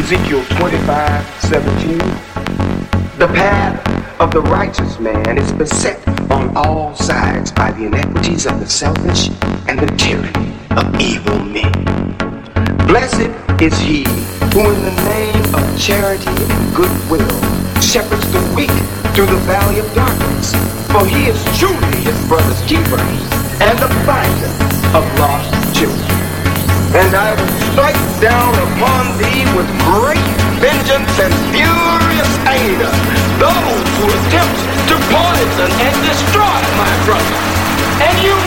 Ezekiel 25:17. The path of the righteous man is beset on all sides by the inequities of the selfish and the tyranny of evil men. Blessed is he who in the name of charity and goodwill shepherds the weak through the valley of darkness, for he is truly his brother's keeper and the finder of lost children. And I will strike down upon thee with great vengeance and furious anger those who attempt to poison and destroy my brother. And you